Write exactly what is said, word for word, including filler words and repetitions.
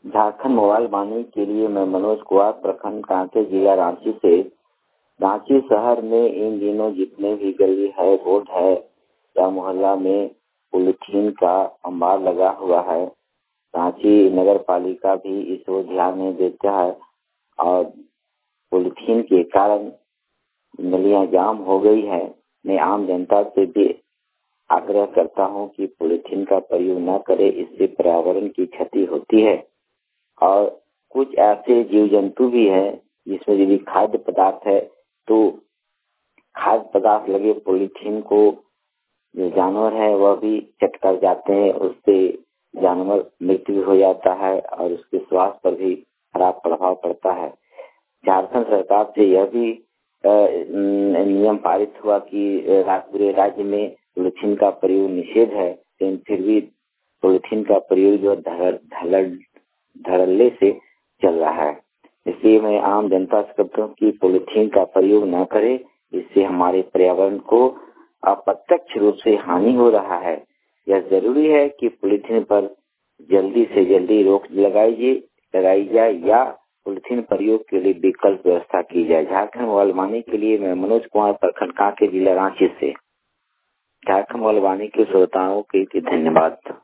Jharkhand mobile बानी के लिए मैं मनोज कुमार, प्रखंड कांके, जिला रांची से। रांची शहर में इन दिनों जितने भी गली है, रोड है या मोहल्ला में पॉलीथीन का अंबार लगा हुआ है। रांची नगर पालिका भी इस ओर ध्यान नहीं देता है और पॉलीथीन के कारण नलियां जाम हो गई है। मैं आम जनता से भी आग्रह करता हूं कि पॉलीथीन का प्रयोग न करे, इससे पर्यावरण की क्षति होती है। और कुछ ऐसे जीव जंतु भी है जिसमें यदि खाद्य पदार्थ है तो खाद्य पदार्थ लगे पॉलीथीन को जो जानवर है वह भी चट कर जाते हैं, उससे जानवर मृत्यु हो जाता है और उसके स्वास्थ्य पर भी खराब प्रभाव पड़ता है। झारखंड सरकार से यह भी नियम पारित हुआ कि पूरे राज्य में पॉलीथीन का प्रयोग निषेध है, लेकिन फिर भी पॉलीथीन का प्रयोग जो धड़ल्ले धड़ल्ले से चल रहा है। इसलिए मैं आम जनता से कहता हूँ कि पॉलीथीन का प्रयोग न करे, इससे हमारे पर्यावरण को अप्रत्यक्ष रूप से हानि हो रहा है। यह जरूरी है कि पॉलीथीन पर जल्दी से जल्दी रोक लगाई लगाई जाए या पॉलीथीन प्रयोग के लिए विकल्प व्यवस्था की जाए। झारखंड मोबाइल बानी के लिए मैं मनोज कुमार, प्रखंड कांके, जिला रांची से। झारखंड मोबाइल बानी के श्रोताओं के धन्यवाद।